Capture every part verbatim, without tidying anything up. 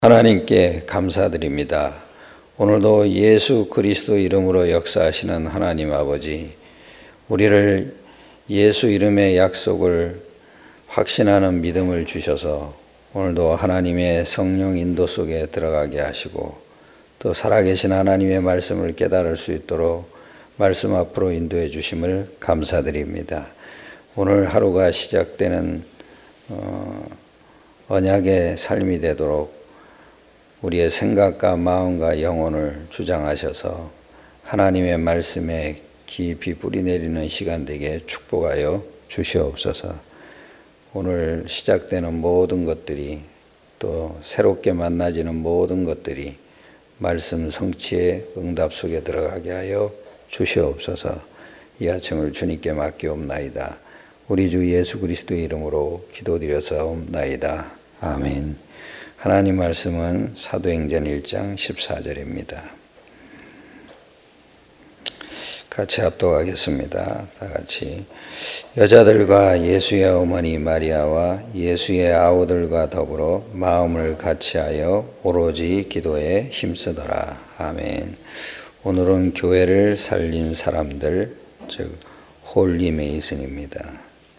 하나님께 감사드립니다. 오늘도 예수 그리스도 이름으로 역사하시는 하나님 아버지, 우리를 예수 이름의 약속을 확신하는 믿음을 주셔서 오늘도 하나님의 성령 인도 속에 들어가게 하시고 또 살아계신 하나님의 말씀을 깨달을 수 있도록 말씀 앞으로 인도해 주심을 감사드립니다. 오늘 하루가 시작되는 어, 언약의 삶이 되도록 우리의 생각과 마음과 영혼을 주장하셔서 하나님의 말씀에 깊이 뿌리내리는 시간 되게 축복하여 주시옵소서. 오늘 시작되는 모든 것들이 또 새롭게 만나지는 모든 것들이 말씀 성취의 응답 속에 들어가게 하여 주시옵소서. 이 아침을 주님께 맡기옵나이다. 우리 주 예수 그리스도의 이름으로 기도드려서옵나이다. 아멘. 하나님 말씀은 사도행전 일 장 십사 절입니다. 같이 합독하겠습니다. 다 같이. 여자들과 예수의 어머니 마리아와 예수의 아우들과 더불어 마음을 같이하여 오로지 기도에 힘쓰더라. 아멘. 오늘은 교회를 살린 사람들, 즉 홀리 메이슨입니다.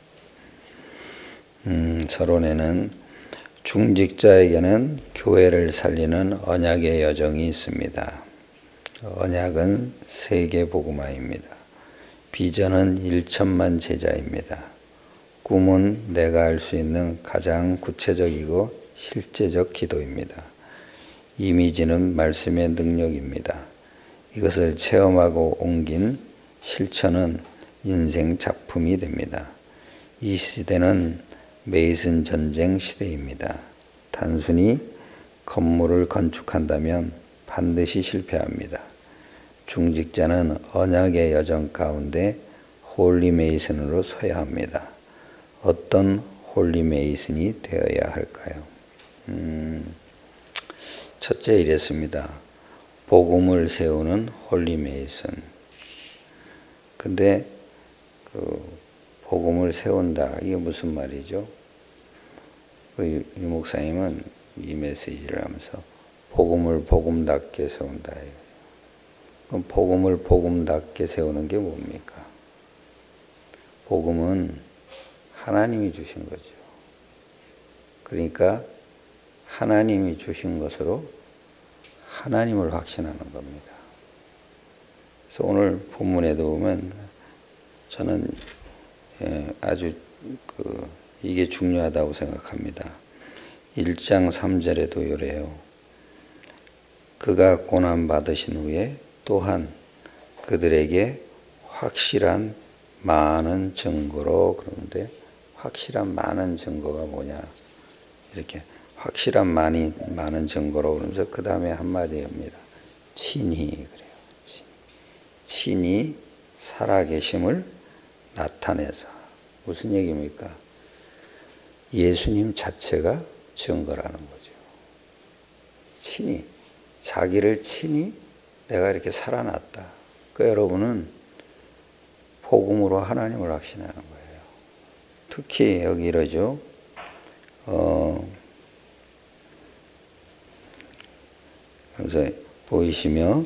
음, 서론에는 중직자에게는 교회를 살리는 언약의 여정이 있습니다. 언약은 세계 복음화입니다. 비전은 일천만 제자입니다. 꿈은 내가 할 수 있는 가장 구체적이고 실제적 기도입니다. 이미지는 말씀의 능력입니다. 이것을 체험하고 옮긴 실천은 인생 작품이 됩니다. 이 시대는 메이슨 전쟁 시대입니다. 단순히 건물을 건축한다면 반드시 실패합니다. 중직자는 언약의 여정 가운데 홀리 메이슨으로 서야 합니다. 어떤 홀리 메이슨이 되어야 할까요? 음, 첫째 이랬습니다. 복음을 세우는 홀리 메이슨. 근데 그 복음을 세운다. 이게 무슨 말이죠? 이 목사님은 이 메시지를 하면서 복음을 복음답게 세운다. 그럼 복음을 복음답게 세우는 게 뭡니까? 복음은 하나님이 주신 거죠. 그러니까 하나님이 주신 것으로 하나님을 확신하는 겁니다. 그래서 오늘 본문에도 보면 저는 예, 아주 그 이게 중요하다고 생각합니다. 일 장 삼 절에도 이래요. 그가 고난 받으신 후에 또한 그들에게 확실한 많은 증거로, 그런데 확실한 많은 증거가 뭐냐? 이렇게 확실한 많이 많은 증거로 그러면서 그 다음에 한마디입니다. 친히 그래요. 친히 살아계심을 나타내서. 무슨 얘기입니까? 예수님 자체가 증거라는 거죠. 친히, 자기를 친히 내가 이렇게 살아났다. 그 여러분은 복음으로 하나님을 확신하는 거예요. 특히 여기 이러죠. 어, 그래서 보이시며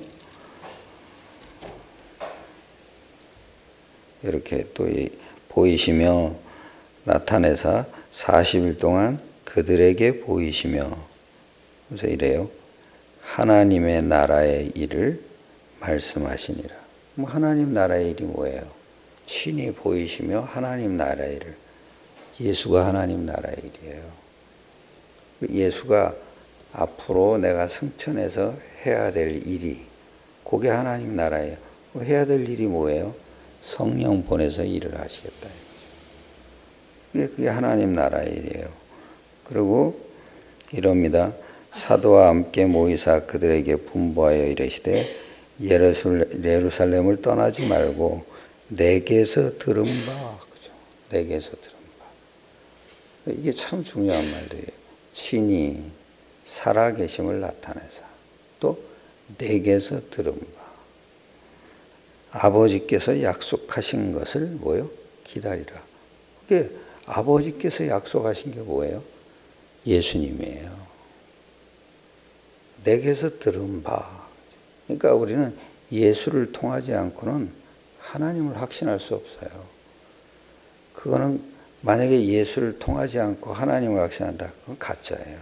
이렇게 또 보이시며 나타내사 사십 일 동안 그들에게 보이시며, 그래서 이래요. 하나님의 나라의 일을 말씀하시니라. 뭐 하나님 나라의 일이 뭐예요? 친히 보이시며 하나님 나라의 일을. 예수가 하나님 나라의 일이에요. 예수가 앞으로 내가 승천해서 해야 될 일이, 그게 하나님 나라예요. 해야 될 일이 뭐예요? 성령 보내서 일을 하시겠다. 그게, 그게 하나님 나라의 일이에요. 그리고 이럽니다. 사도와 함께 모이사 그들에게 분부하여 이르시되 예루살렘을 떠나지 말고 내게서 들은 바. 그죠? 내게서 들은 바. 이게 참 중요한 말들이에요. 친히 살아계심을 나타내사. 또 내게서 들은 바. 아버지께서 약속하신 것을 뭐요? 기다리라. 그게 아버지께서 약속하신 게 뭐예요? 예수님이에요. 내게서 들은 바. 그러니까 우리는 예수를 통하지 않고는 하나님을 확신할 수 없어요. 그거는 만약에 예수를 통하지 않고 하나님을 확신한다. 그건 가짜예요.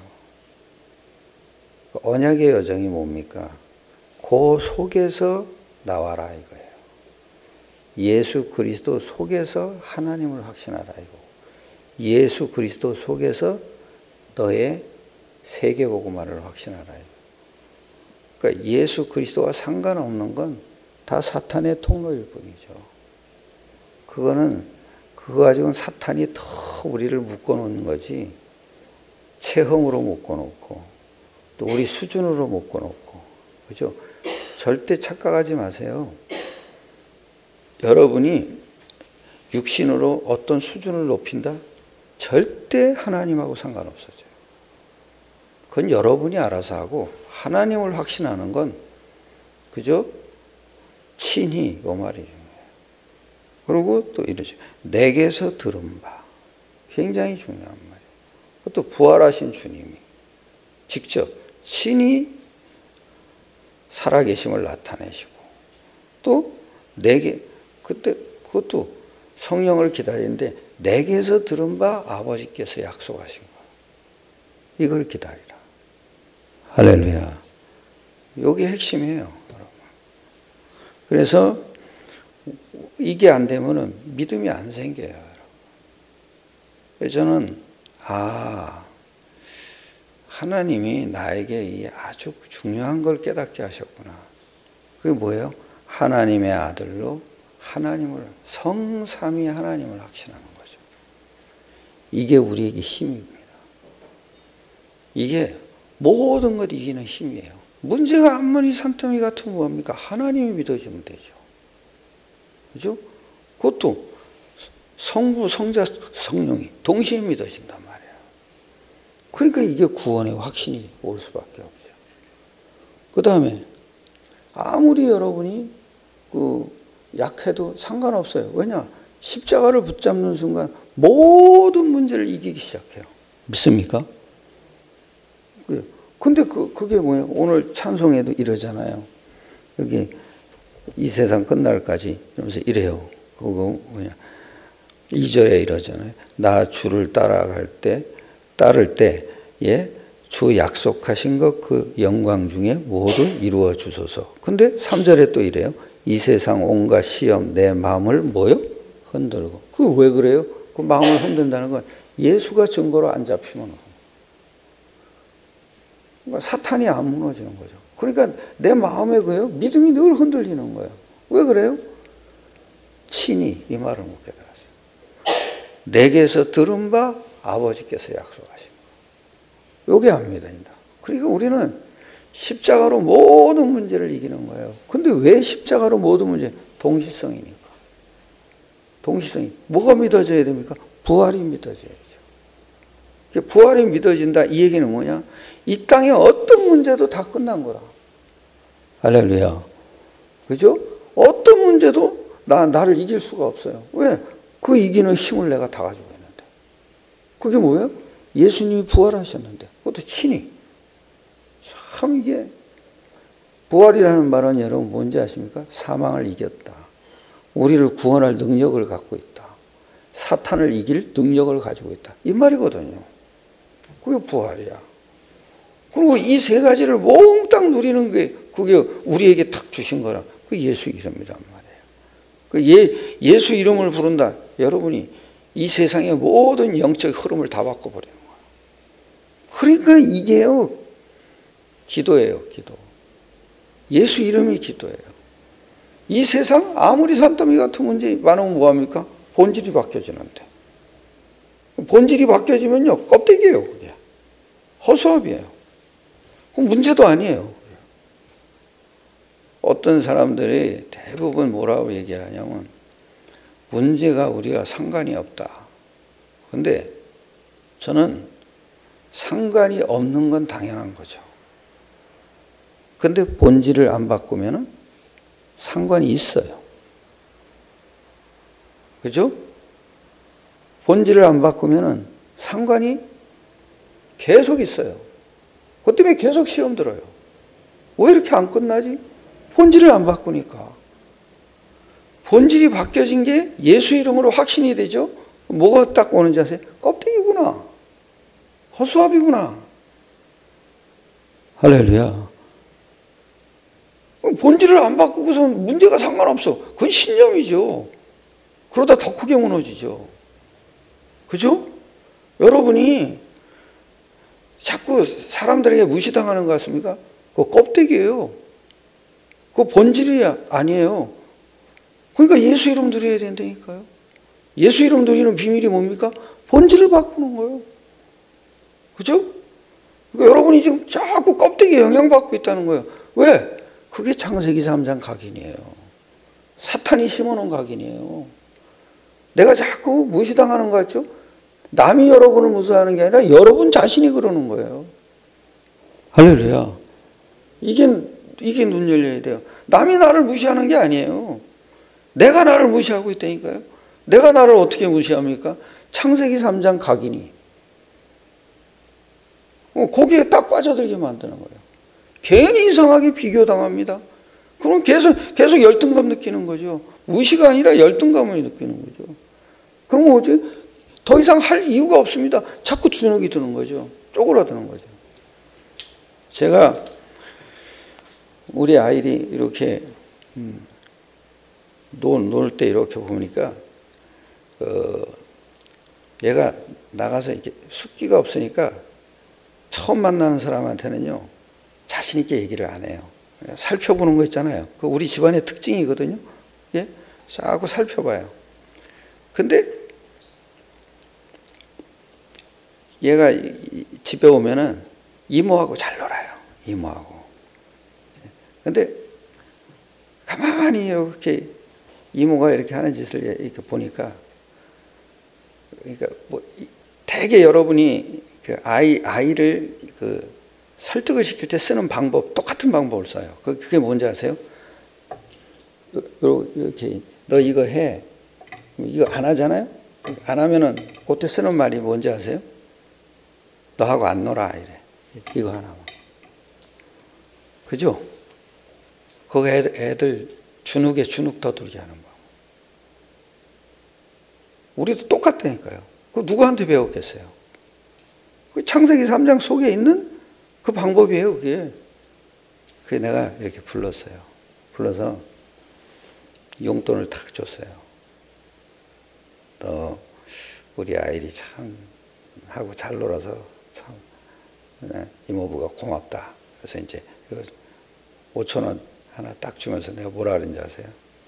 언약의 여정이 뭡니까? 그 속에서 나와라 이거예요. 예수 그리스도 속에서 하나님을 확신하라 이거. 예수 그리스도 속에서 너의 세계복음화를 확신하라 이거. 그러니까 예수 그리스도와 상관없는 건 다 사탄의 통로일 뿐이죠. 그거는 그거 가지고는 사탄이 더 우리를 묶어놓는 거지. 체험으로 묶어놓고 또 우리 수준으로 묶어놓고, 그죠? 절대 착각하지 마세요. 여러분이 육신으로 어떤 수준을 높인다? 절대 하나님하고 상관없어져요. 그건 여러분이 알아서 하고 하나님을 확신하는 건 그죠? 친히 요 말이 중요해요. 그리고 또 이러죠. 내게서 들은 바. 굉장히 중요한 말이에요. 또 부활하신 주님이 직접 친히 살아계심을 나타내시고 또 내게 그때 그것도 성령을 기다리는데 내게서 들은 바 아버지께서 약속하신 거. 이걸 기다리라. 할렐루야. 이게 핵심이에요. 그래서 이게 안 되면은 믿음이 안 생겨요. 그래서 저는 아 하나님이 나에게 이 아주 중요한 걸 깨닫게 하셨구나. 그게 뭐예요? 하나님의 아들로 하나님을 성삼위 하나님을 확신하는 거죠. 이게 우리에게 힘입니다. 이게 모든 것 이기는 힘이에요. 문제가 아무리 산더미 같으면 뭡니까? 하나님이 믿어지면 되죠. 그죠? 그것도 성부, 성자, 성령이 동시에 믿어진단 말이에요. 그러니까 이게 구원의 확신이 올 수밖에 없죠. 그 다음에 아무리 여러분이 그 약해도 상관없어요. 왜냐? 십자가를 붙잡는 순간 모든 문제를 이기기 시작해요. 믿습니까? 근데 그, 그게 뭐냐? 오늘 찬송에도 이러잖아요. 여기 이 세상 끝날까지 이러면서 이래요. 그거 뭐냐? 이 절에 이러잖아요. 나 주를 따라갈 때, 따를 때, 예, 주 약속하신 것 그 영광 중에 모두 이루어 주소서. 근데 삼 절에 또 이래요. 이 세상 온갖 시험 내 마음을 뭐요? 흔들고. 그 왜 그래요? 그 마음을 흔든다는 건 예수가 증거로 안 잡히면 그러니까 사탄이 안 무너지는 거죠. 그러니까 내 마음에 그요 믿음이 늘 흔들리는 거예요. 왜 그래요? 친히 이 말을 못 깨달았어요. 내게서 들은 바 아버지께서 약속하신 거. 요게 안 믿어진다. 그러니까 우리는 십자가로 모든 문제를 이기는 거예요. 근데 왜 십자가로 모든 문제? 동시성이니까. 동시성이. 뭐가 믿어져야 됩니까? 부활이 믿어져야죠. 부활이 믿어진다. 이 얘기는 뭐냐? 이 땅의 어떤 문제도 다 끝난 거다. 할렐루야. 그죠? 어떤 문제도 나, 나를 이길 수가 없어요. 왜? 그 이기는 힘을 내가 다 가지고 있는데. 그게 뭐예요? 예수님이 부활하셨는데. 그것도 친히. 참 이게 부활이라는 말은 여러분 뭔지 아십니까? 사망을 이겼다. 우리를 구원할 능력을 갖고 있다. 사탄을 이길 능력을 가지고 있다. 이 말이거든요. 그게 부활이야. 그리고 이 세 가지를 몽땅 누리는 게 그게 우리에게 탁 주신 거라. 그 예수 이름이란 말이에요. 그 예, 예수 이름을 부른다. 여러분이 이 세상의 모든 영적 흐름을 다 바꿔버리는 거예요. 그러니까 이게요. 기도예요. 기도. 예수 이름이 기도예요. 이 세상 아무리 산더미 같은 문제 많으면 뭐합니까? 본질이 바뀌어지는데. 본질이 바뀌어지면요. 껍데기예요. 그게. 허수아비예요. 그럼 문제도 아니에요. 어떤 사람들이 대부분 뭐라고 얘기를 하냐면 문제가 우리가 상관이 없다. 근데 저는 상관이 없는 건 당연한 거죠. 근데 본질을 안 바꾸면은 상관이 있어요. 그죠? 본질을 안 바꾸면은 상관이 계속 있어요. 그것 때문에 계속 시험 들어요. 왜 이렇게 안 끝나지? 본질을 안 바꾸니까. 본질이 바뀌어진 게 예수 이름으로 확신이 되죠. 뭐가 딱 오는지 아세요? 껍데기구나. 허수아비구나. 할렐루야. 본질을 안 바꾸고선 문제가 상관없어. 그건 신념이죠. 그러다 더 크게 무너지죠. 그죠? 여러분이 자꾸 사람들에게 무시당하는 것 같습니까? 그거 껍데기예요. 그거 본질이 아니에요. 그러니까 예수 이름 드려야 된다니까요. 예수 이름 드리는 비밀이 뭡니까? 본질을 바꾸는 거예요. 그죠? 그러니까 여러분이 지금 자꾸 껍데기에 영향받고 있다는 거예요. 왜? 그게 창세기 삼 장 각인이에요. 사탄이 심어놓은 각인이에요. 내가 자꾸 무시당하는 것 같죠? 남이 여러분을 무시하는 게 아니라 여러분 자신이 그러는 거예요. 할렐루야. 이게, 이게 눈 열려야 돼요. 남이 나를 무시하는 게 아니에요. 내가 나를 무시하고 있다니까요. 내가 나를 어떻게 무시합니까? 창세기 삼 장 각인이. 거기에 딱 빠져들게 만드는 거예요. 괜히 이상하게 비교당합니다. 그럼 계속, 계속 열등감 느끼는 거죠. 무시가 아니라 열등감을 느끼는 거죠. 그럼 뭐지? 더 이상 할 이유가 없습니다. 자꾸 주눅이 드는 거죠. 쪼그라드는 거죠. 제가 우리 아이들이 이렇게 음, 놀 때 이렇게 보니까 어, 얘가 나가서 이렇게 숙기가 없으니까 처음 만나는 사람한테는요 자신 있게 얘기를 안 해요. 살펴보는 거 있잖아요. 그 우리 집안의 특징이거든요. 예, 자꾸 살펴봐요. 근데 얘가 집에 오면은 이모하고 잘 놀아요. 이모하고. 근데 가만히 이렇게 이모가 이렇게 하는 짓을 이렇게 보니까, 그러니까 뭐 되게 여러분이 그 아이 아이를 그 설득을 시킬 때 쓰는 방법 똑같은 방법을 써요. 그 그게 뭔지 아세요? 이렇게 너 이거 해. 이거 안 하잖아요. 안 하면은 그때 쓰는 말이 뭔지 아세요? 너하고 안 놀아 이래. 이거 하나만. 그죠? 그거 애들, 애들 주눅에 주눅 더 들게 하는 거. 우리도 똑같다니까요. 그 누구한테 배웠겠어요? 그 창세기 삼 장 속에 있는 그 방법이에요, 그게. 그게 내가 이렇게 불렀어요. 불러서 용돈을 탁 줬어요. 너 우리 아이들이 참 하고 잘 놀아서 참 이모부가 고맙다. 그래서 이제 오천 원 하나 딱 주면서 내가 뭐라 그랬는지 아세요?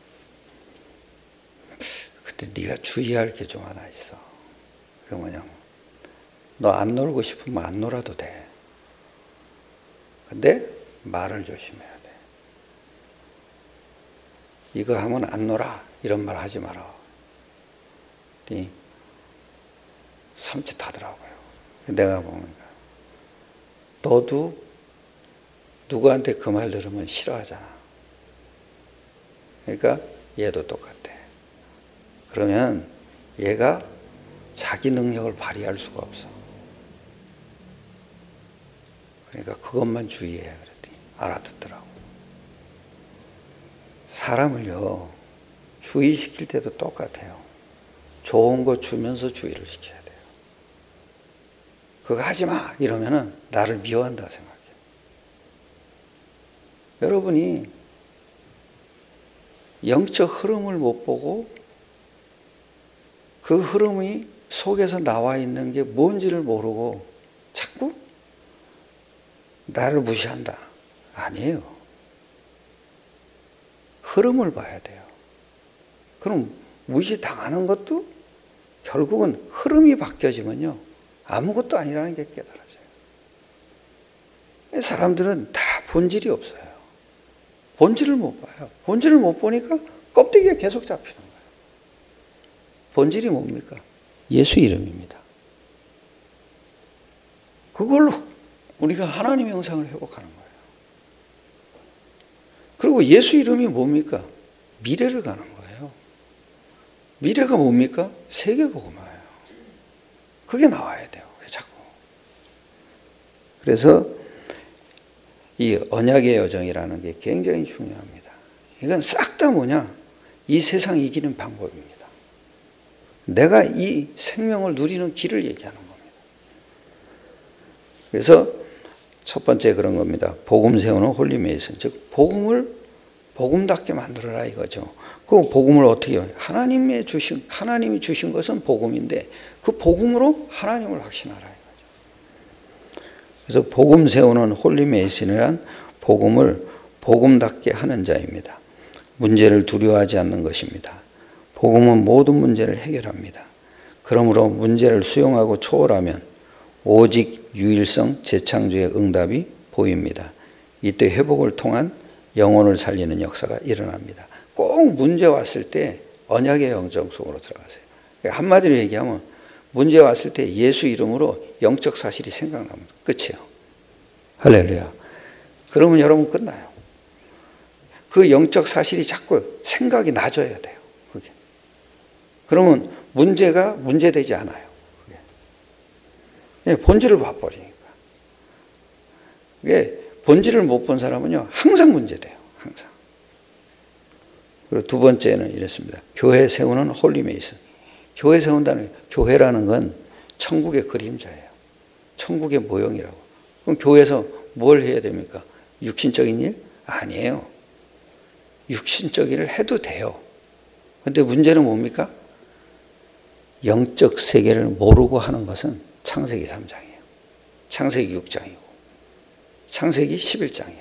근데 네가 주의할 게 좀 하나 있어. 그게 뭐냐면 너 안 놀고 싶으면 안 놀아도 돼. 근데 말을 조심해야 돼. 이거 하면 안 놀아. 이런 말 하지 마라. 섬찟하더라고요. 내가 보니까 너도 누구한테 그 말 들으면 싫어하잖아. 그러니까 얘도 똑같아. 그러면 얘가 자기 능력을 발휘할 수가 없어. 그러니까 그것만 주의해. 그랬더니 알아듣더라고. 사람을요, 주의시킬 때도 똑같아요. 좋은 거 주면서 주의를 시켜야 돼요. 그거 하지 마! 이러면은 나를 미워한다 생각해요. 여러분이 영적 흐름을 못 보고 그 흐름이 속에서 나와 있는 게 뭔지를 모르고 자꾸 나를 무시한다. 아니에요. 흐름을 봐야 돼요. 그럼 무시당하는 것도 결국은 흐름이 바뀌어지면요. 아무것도 아니라는 게 깨달아져요. 사람들은 다 본질이 없어요. 본질을 못 봐요. 본질을 못 보니까 껍데기가 계속 잡히는 거예요. 본질이 뭡니까? 예수 이름입니다. 그걸로 우리가 하나님의 형상을 회복하는 거예요. 그리고 예수 이름이 뭡니까? 미래를 가는 거예요. 미래가 뭡니까? 세계복음화예요. 그게 나와야 돼요. 왜 자꾸. 그래서 이 언약의 여정이라는 게 굉장히 중요합니다. 이건 싹 다 뭐냐? 이 세상 이기는 방법입니다. 내가 이 생명을 누리는 길을 얘기하는 겁니다. 그래서 첫 번째 그런 겁니다. 복음 세우는 홀리 메이슨, 즉 복음을 복음답게 만들어라 이거죠. 그 복음을 어떻게 해요? 하나님의 주신 하나님이 주신 것은 복음인데 그 복음으로 하나님을 확신하라 이거죠. 그래서 복음 세우는 홀리 메이슨이란 복음을 복음답게 하는 자입니다. 문제를 두려워하지 않는 것입니다. 복음은 모든 문제를 해결합니다. 그러므로 문제를 수용하고 초월하면 오직 유일성 재창조의 응답이 보입니다. 이때 회복을 통한 영혼을 살리는 역사가 일어납니다. 꼭 문제 왔을 때 언약의 영정 속으로 들어가세요. 한마디로 얘기하면 문제 왔을 때 예수 이름으로 영적 사실이 생각나면 끝이에요. 할렐루야. 그러면 여러분 끝나요. 그 영적 사실이 자꾸 생각이 나져야 돼요. 그게. 그러면 문제가 문제되지 않아요. 그게. 본질을 봐버리니까. 이게 본질을 못 본 사람은요, 항상 문제돼요. 항상. 그리고 두 번째는 이랬습니다. 교회 세우는 홀리 메이슨. 교회 세운다는, 교회라는 건 천국의 그림자예요. 천국의 모형이라고. 그럼 교회에서 뭘 해야 됩니까? 육신적인 일? 아니에요. 육신적인 일을 해도 돼요. 근데 문제는 뭡니까? 영적 세계를 모르고 하는 것은 창세기 삼 장이에요. 창세기 육 장이고. 창세기 십일 장이에요.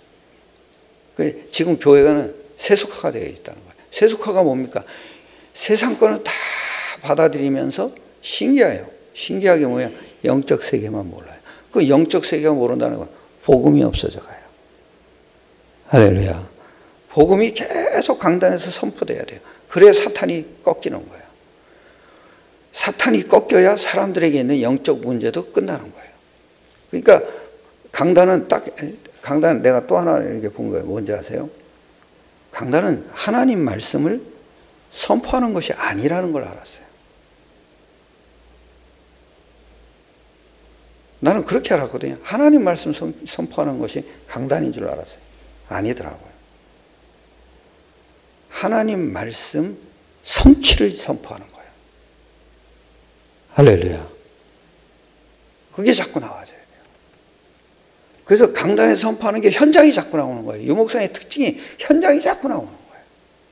지금 교회가는 세속화가 되어 있다는 거예요. 세속화가 뭡니까? 세상 거는 다 받아들이면서 신기해요. 신기하게 뭐야? 영적 세계만 몰라요. 그 영적 세계가 모른다는 건 복음이 없어져 가요. 할렐루야. 복음이 계속 강단에서 선포돼야 돼요. 그래야 사탄이 꺾이는 거예요. 사탄이 꺾여야 사람들에게 있는 영적 문제도 끝나는 거예요. 그러니까 강단은 딱, 강단 내가 또 하나 이렇게 본 거예요. 뭔지 아세요? 강단은 하나님 말씀을 선포하는 것이 아니라는 걸 알았어요. 나는 그렇게 알았거든요. 하나님 말씀 선포하는 것이 강단인 줄 알았어요. 아니더라고요. 하나님 말씀 성취를 선포하는 거예요. 할렐루야. 그게 자꾸 나와줘야 돼요. 그래서 강단에서 선포하는 게 현장이 자꾸 나오는 거예요. 유목사의 특징이 현장이 자꾸 나오는 거예요.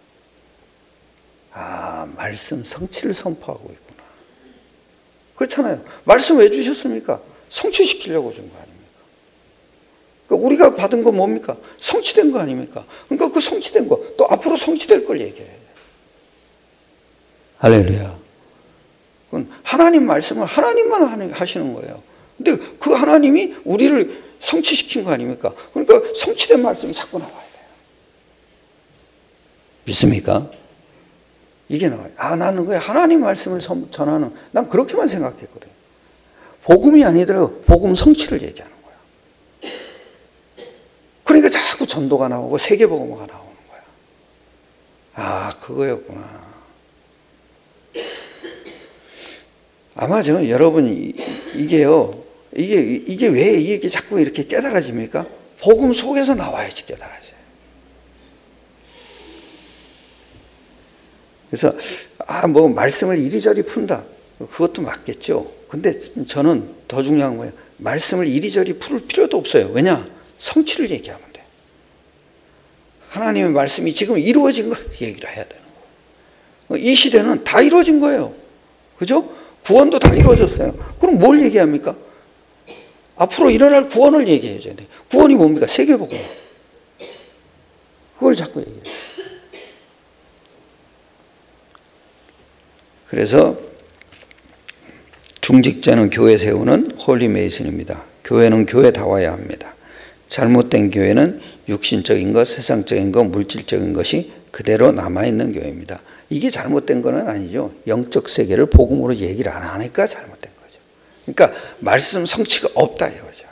아, 말씀 성취를 선포하고 있구나. 그렇잖아요. 말씀 왜 주셨습니까? 성취시키려고 준 거 아닙니까? 그러니까 우리가 받은 건 뭡니까? 성취된 거 아닙니까? 그러니까 그 성취된 거, 또 앞으로 성취될 걸 얘기해야 돼요. 할렐루야. 그건 하나님 말씀을 하나님만 하시는 거예요. 근데 그 하나님이 우리를 성취시킨 거 아닙니까? 그러니까 성취된 말씀이 자꾸 나와야 돼요. 믿습니까? 이게 나와요. 아, 나는 왜 하나님 말씀을 전하는, 난 그렇게만 생각했거든요. 복음이 아니더라도 복음 성취를 얘기하는 거야. 그러니까 자꾸 전도가 나오고 세계복음화가 나오는 거야. 아, 그거였구나. 아마 저 여러분이 이게요, 이게 이게 왜 이게 자꾸 이렇게 깨달아집니까? 복음 속에서 나와야지 깨달아져요. 그래서 아, 뭐 말씀을 이리저리 푼다. 그것도 맞겠죠. 근데 저는 더 중요한 거예요. 말씀을 이리저리 풀 필요도 없어요. 왜냐? 성취를 얘기하면 돼. 하나님의 말씀이 지금 이루어진 걸 얘기를 해야 되는 거예요. 이 시대는 다 이루어진 거예요. 그죠? 구원도 다 이루어졌어요. 그럼 뭘 얘기합니까? 앞으로 일어날 구원을 얘기해줘야 돼. 구원이 뭡니까? 세계복음. 그걸 자꾸 얘기해요. 그래서 중직자는 교회 세우는 홀리 메이슨입니다. 교회는 교회다워야 합니다. 잘못된 교회는 육신적인 것, 세상적인 것, 물질적인 것이 그대로 남아있는 교회입니다. 이게 잘못된 건 아니죠. 영적 세계를 복음으로 얘기를 안 하니까 잘못된 거죠. 그러니까 말씀 성취가 없다 이거죠.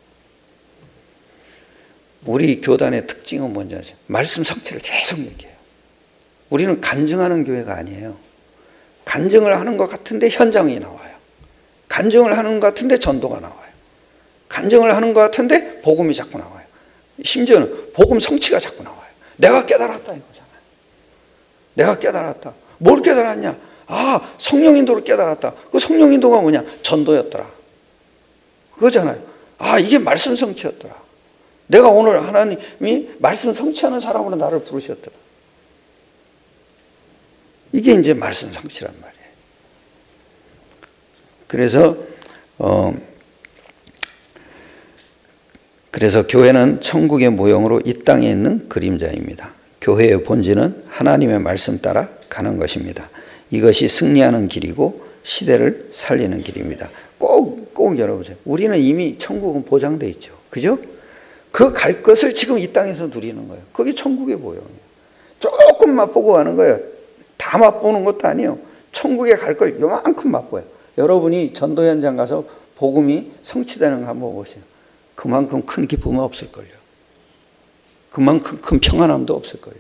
우리 교단의 특징은 뭔지 아세요? 말씀 성취를 계속 얘기해요. 우리는 간증하는 교회가 아니에요. 간증을 하는 것 같은데 현장이 나와요. 간증을 하는 것 같은데 전도가 나와요. 간증을 하는 것 같은데 복음이 자꾸 나와요. 심지어는 복음 성취가 자꾸 나와요. 내가 깨달았다 이거잖아요. 내가 깨달았다. 뭘 깨달았냐? 아, 성령 인도를 깨달았다. 그 성령 인도가 뭐냐? 전도였더라. 그거잖아요. 아, 이게 말씀 성취였더라. 내가 오늘 하나님이 말씀 성취하는 사람으로 나를 부르셨더라. 이게 이제 말씀 성취란 말이에요. 그래서 어 그래서 교회는 천국의 모형으로 이 땅에 있는 그림자입니다. 교회의 본질은 하나님의 말씀 따라 가는 것입니다. 이것이 승리하는 길이고 시대를 살리는 길입니다. 꼭, 꼭 열어보세요. 우리는 이미 천국은 보장돼 있죠. 그죠? 그 갈 것을 지금 이 땅에서 누리는 거예요. 그게 천국의 모형이에요. 조금 맛보고 가는 거예요. 다 맛보는 것도 아니에요. 천국에 갈 걸 요만큼 맛보여요. 여러분이 전도 현장 가서 복음이 성취되는 거 한번 보세요. 그만큼 큰 기쁨은 없을걸요. 그만큼 큰 평안함도 없을걸요.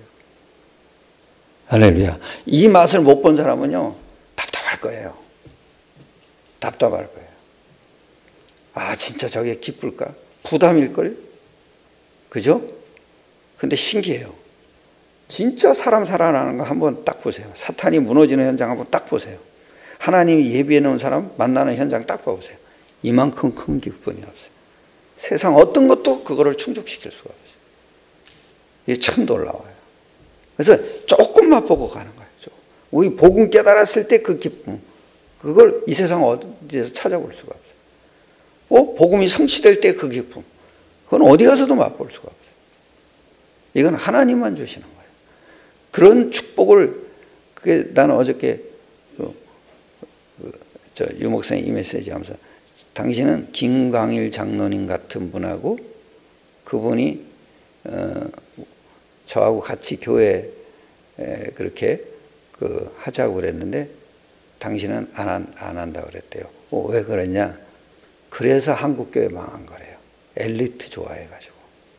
할렐루야. 이 맛을 못 본 사람은요, 답답할 거예요. 답답할 거예요. 아, 진짜 저게 기쁠까? 부담일걸? 그죠? 근데 신기해요. 진짜 사람 살아나는 거 한번 딱 보세요. 사탄이 무너지는 현장 한번 딱 보세요. 하나님이 예비해 놓은 사람 만나는 현장 딱 봐보세요. 이만큼 큰 기쁨이 없어요. 세상 어떤 것도 그거를 충족시킬 수가 없어요. 이게 참 놀라워요. 그래서 조금만 보고 가는 거예요. 우리 복음 깨달았을 때 그 기쁨, 그걸 이 세상 어디에서 찾아볼 수가 없어요. 어? 복음이 성취될 때 그 기쁨, 그건 어디 가서도 맛볼 수가 없어요. 이건 하나님만 주시는 거예요. 그런 축복을, 그게 나는 어저께 그, 그, 저 유 목사님 이 메시지 하면서, 당신은 김광일 장로님 같은 분하고 그분이 어, 저하고 같이 교회 에, 그렇게 그 하자고 그랬는데 당신은 안, 한, 안 한다고 그랬대요. 어, 왜 그랬냐? 그래서 한국교회 망한 거래요. 엘리트 좋아해가지고.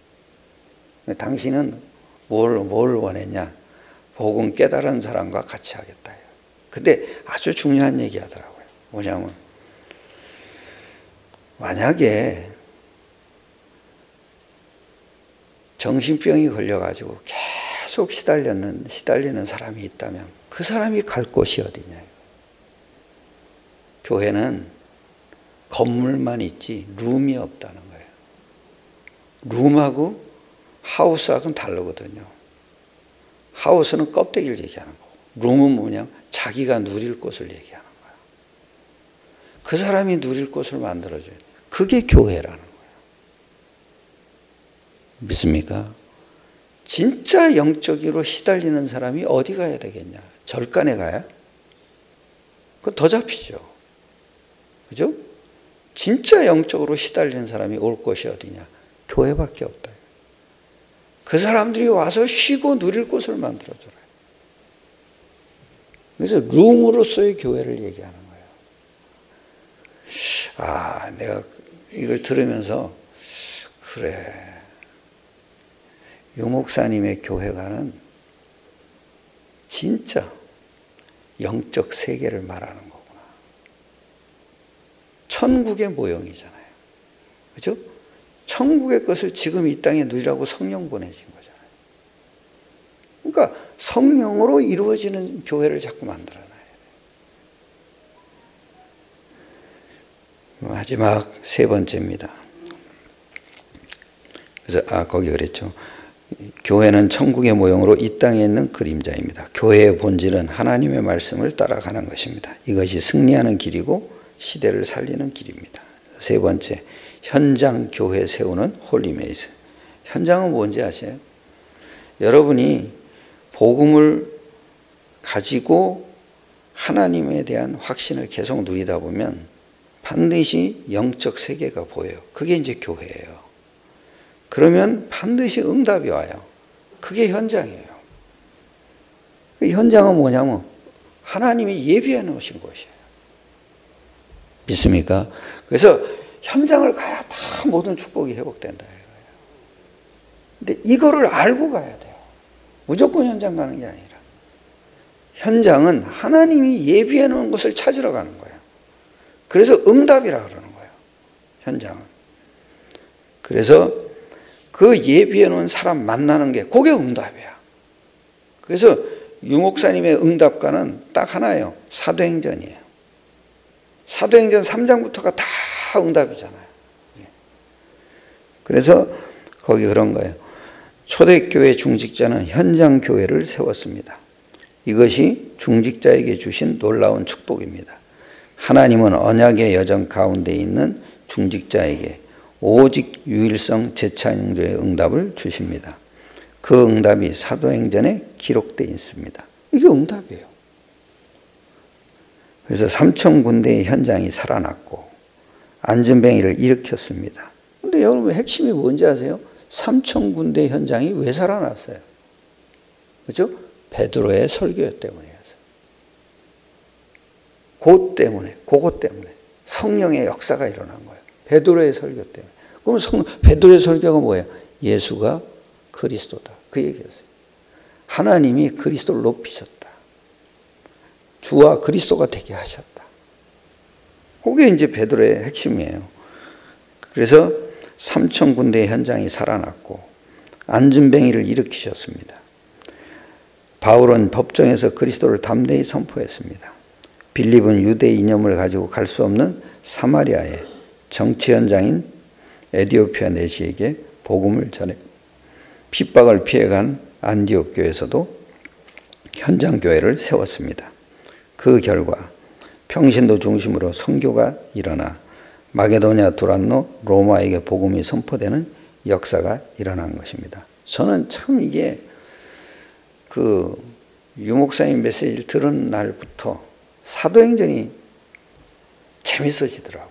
당신은 뭘, 뭘 원했냐? 복음 깨달은 사람과 같이 하겠다. 근데 아주 중요한 얘기 하더라고요. 뭐냐면, 만약에 정신병이 걸려가지고 계속 시달리는, 시달리는 사람이 있다면 그 사람이 갈 곳이 어디냐. 교회는 건물만 있지 룸이 없다는 거예요. 룸하고 하우스하고는 다르거든요. 하우스는 껍데기를 얘기하는 거고, 룸은 뭐냐? 자기가 누릴 곳을 얘기하는 거예요. 그 사람이 누릴 곳을 만들어줘야 돼요. 그게 교회라는 거예요. 믿습니까? 진짜 영적으로 시달리는 사람이 어디 가야 되겠냐? 절간에 가야? 그건 더 잡히죠. 그죠? 진짜 영적으로 시달리는 사람이 올 곳이 어디냐? 교회밖에 없다. 그 사람들이 와서 쉬고 누릴 곳을 만들어줘라. 그래서 룸으로서의 교회를 얘기하는 거예요. 아, 내가 이걸 들으면서 그래, 유 목사님의 교회가는 진짜 영적 세계를 말하는 거구나. 천국의 모형이잖아요. 그죠? 천국의 것을 지금 이 땅에 누리라고 성령 보내신 거잖아요. 그러니까 성령으로 이루어지는 교회를 자꾸 만들어놔야 돼요. 마지막 세 번째입니다. 그래서 아 거기 그랬죠. 교회는 천국의 모형으로 이 땅에 있는 그림자입니다. 교회의 본질은 하나님의 말씀을 따라가는 것입니다. 이것이 승리하는 길이고 시대를 살리는 길입니다. 세 번째, 현장 교회 세우는 홀리메이스. 현장은 뭔지 아세요? 여러분이 복음을 가지고 하나님에 대한 확신을 계속 누리다 보면 반드시 영적 세계가 보여요. 그게 이제 교회예요. 그러면 반드시 응답이 와요. 그게 현장이에요. 그 현장은 뭐냐면 하나님이 예비해 놓으신 곳이에요. 믿습니까? 그래서 현장을 가야 다 모든 축복이 회복된다. 근데 이거를 알고 가야 돼요. 무조건 현장 가는 게 아니라. 현장은 하나님이 예비해 놓은 것을 찾으러 가는 거예요. 그래서 응답이라 그러는 거예요. 현장은. 그래서 그 예비해 놓은 사람 만나는 게 그게 응답이야. 그래서 유목사님의 응답가는 딱 하나예요. 사도행전이에요. 사도행전 삼 장부터가 다 응답이잖아요. 그래서 거기 그런 거예요. 초대교회 중직자는 현장 교회를 세웠습니다. 이것이 중직자에게 주신 놀라운 축복입니다. 하나님은 언약의 여정 가운데 있는 중직자에게 오직 유일성 재창조의 응답을 주십니다. 그 응답이 사도행전에 기록되어 있습니다. 이게 응답이에요. 그래서 삼천 군대의 현장이 살아났고 안전뱅이를 일으켰습니다. 근데 여러분 핵심이 뭔지 아세요? 삼천 군대 현장이 왜 살아났어요? 그렇죠? 베드로의 설교 때문이었어요. 그 때문에, 그것 때문에 성령의 역사가 일어난 거예요. 베드로의 설교 때문에. 그럼 성, 베드로의 설교가 뭐예요? 예수가 그리스도다. 그 얘기였어요. 하나님이 그리스도를 높이셨다. 주와 그리스도가 되게 하셨다. 그게 이제 베드로의 핵심이에요. 그래서 삼천 군대의 현장이 살아났고 안전뱅이를 일으키셨습니다. 바울은 법정에서 그리스도를 담대히 선포했습니다. 빌립은 유대 이념을 가지고 갈 수 없는 사마리아의 정치 현장인 에디오피아 내시에게 복음을 전해 핍박을 피해간 안디옥 교회에서도 현장 교회를 세웠습니다. 그 결과 평신도 중심으로 선교가 일어나 마게도냐, 두란노, 로마에게 복음이 선포되는 역사가 일어난 것입니다. 저는 참 이게 그 유목사님 메시지를 들은 날부터 사도행전이 재밌어지더라고요.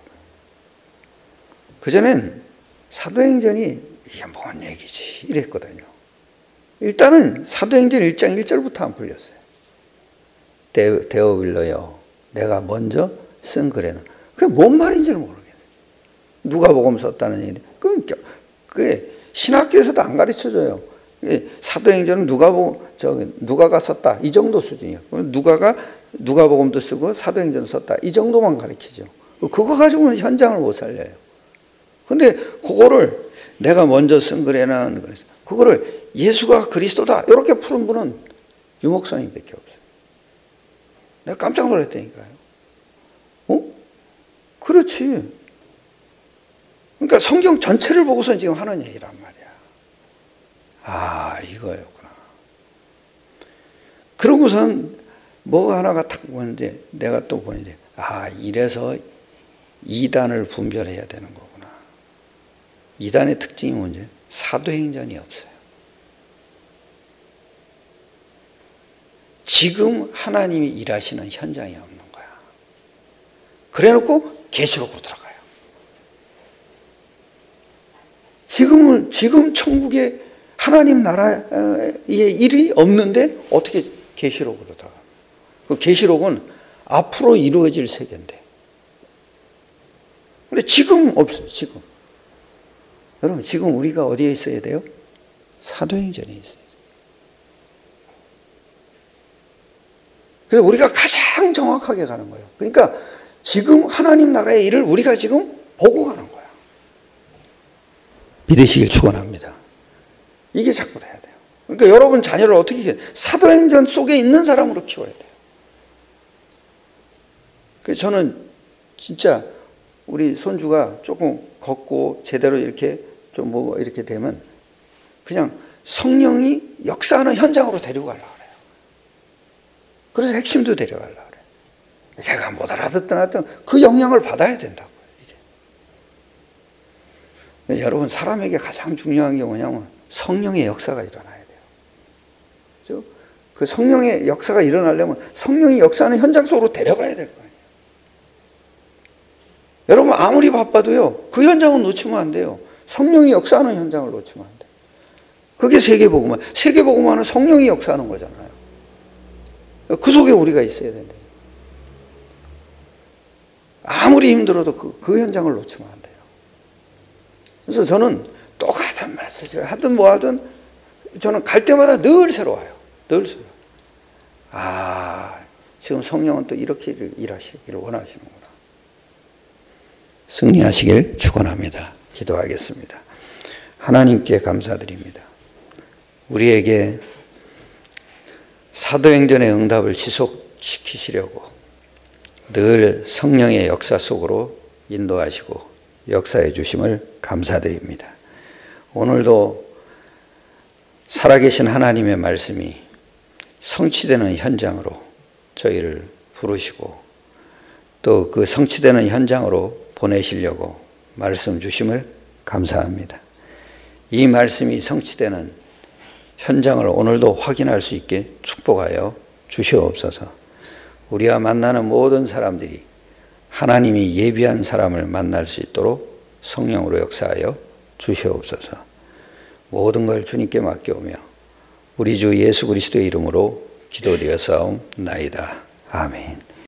그전엔 사도행전이 이게 뭔 얘기지 이랬거든요. 일단은 사도행전 일 장 일 절부터 안 풀렸어요. 데, 데오빌로여 내가 먼저 쓴 글에는 그게 뭔 말인지를 모르겠어요. 누가복음 썼다는 얘기. 그, 그게 신학교에서도 안 가르쳐줘요. 사도행전은 누가복음, 저기 누가가 썼다 이 정도 수준이에요. 누가가 누가복음도 쓰고 사도행전 썼다 이 정도만 가르치죠. 그거 가지고는 현장을 못 살려요. 근데 그거를 내가 먼저 쓴 글에는 그거를 예수가 그리스도다 이렇게 푸는 분은 유목사님밖에 없어요. 내가 깜짝 놀랐다니까요. 어? 그렇지. 그러니까 성경 전체를 보고서 지금 하는 얘기란 말이야. 아, 이거였구나. 그러고선 뭐가 하나가 딱 보는데 내가 또 보는데 아, 이래서 이단을 분별해야 되는 거구나. 이단의 특징이 뭔지 사도행전이 없어요. 지금 하나님이 일하시는 현장이 없는 거야. 그래놓고 계시록으로 들어가요. 지금은 지금 천국에 하나님 나라의 일이 없는데 어떻게 계시록으로 들어가? 그 계시록은 앞으로 이루어질 세계인데. 근데 지금 없어요. 지금. 여러분 지금 우리가 어디에 있어야 돼요? 사도행전에 있어야 돼요. 그래서 우리가 가장 정확하게 가는 거예요. 그러니까 지금 하나님 나라의 일을 우리가 지금 보고 가는 거야. 믿으시길 축원합니다. 이게 자꾸 돼야 돼요. 그러니까 여러분 자녀를 어떻게 해요? 사도행전 속에 있는 사람으로 키워야 돼요. 그래서 저는 진짜 우리 손주가 조금 걷고 제대로 이렇게 좀 뭐 이렇게 되면 그냥 성령이 역사하는 현장으로 데리고 가려고 그래요. 그래서 핵심도 데려가려고 그래요. 걔가 못 알아듣든 하든 그 영향을 받아야 된다고요. 이게. 여러분 사람에게 가장 중요한 게 뭐냐면 성령의 역사가 일어나야 돼요. 그렇죠? 그 성령의 역사가 일어나려면 성령이 역사하는 현장 속으로 데려가야 될 거예요. 여러분 아무리 바빠도요 그 현장은 놓치면 안 돼요. 성령이 역사하는 현장을 놓치면 안 돼요. 그게 세계복음화. 세계복음화는 성령이 역사하는 거잖아요. 그 속에 우리가 있어야 된다. 아무리 힘들어도 그, 그 현장을 놓치면 안 돼요. 그래서 저는 똑같은 메시지를 하든 뭐 하든 저는 갈 때마다 늘 새로워요. 늘 새로워요. 아, 지금 성령은 또 이렇게 일하시기를 원하시는구나. 승리하시길 축원합니다. 기도하겠습니다. 하나님께 감사드립니다. 우리에게 사도행전의 응답을 지속시키시려고 늘 성령의 역사 속으로 인도하시고 역사해 주심을 감사드립니다. 오늘도 살아계신 하나님의 말씀이 성취되는 현장으로 저희를 부르시고 또 그 성취되는 현장으로 보내시려고 말씀 주심을 감사합니다. 이 말씀이 성취되는 현장을 오늘도 확인할 수 있게 축복하여 주시옵소서. 우리와 만나는 모든 사람들이 하나님이 예비한 사람을 만날 수 있도록 성령으로 역사하여 주시옵소서. 모든 걸 주님께 맡겨오며 우리 주 예수 그리스도의 이름으로 기도드려 싸움나이다. 아멘.